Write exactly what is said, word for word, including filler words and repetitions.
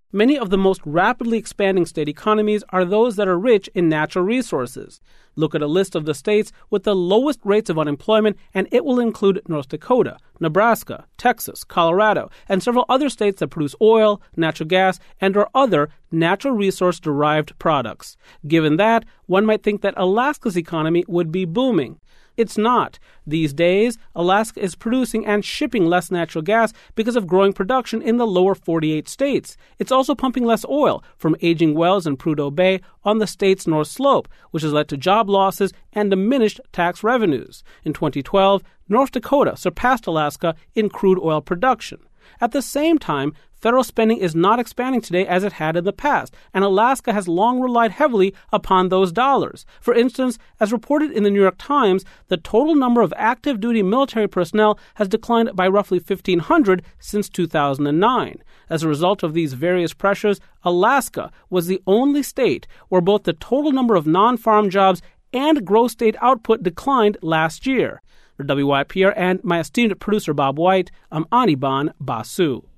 Many of the most rapidly expanding state economies are those that are rich in natural resources. Look at a list of the states with the lowest rates of unemployment, and it will include North Dakota, Nebraska, Texas, Colorado, and several other states that produce oil, natural gas, and or other natural resource-derived products. Given that, one might think that Alaska's economy would be booming. It's not. These days, Alaska is producing and shipping less natural gas because of growing production in the lower forty-eight states. It's also pumping less oil from aging wells in Prudhoe Bay on the state's North Slope, which has led to job losses and diminished tax revenues. In twenty twelve, North Dakota surpassed Alaska in crude oil production. At the same time, federal spending is not expanding today as it had in the past, and Alaska has long relied heavily upon those dollars. For instance, as reported in the New York Times, the total number of active duty military personnel has declined by roughly fifteen hundred since two thousand nine. As a result of these various pressures, Alaska was the only state where both the total number of non-farm jobs and gross state output declined last year. For W Y P R and my esteemed producer Bob White, I'm Anirban Basu.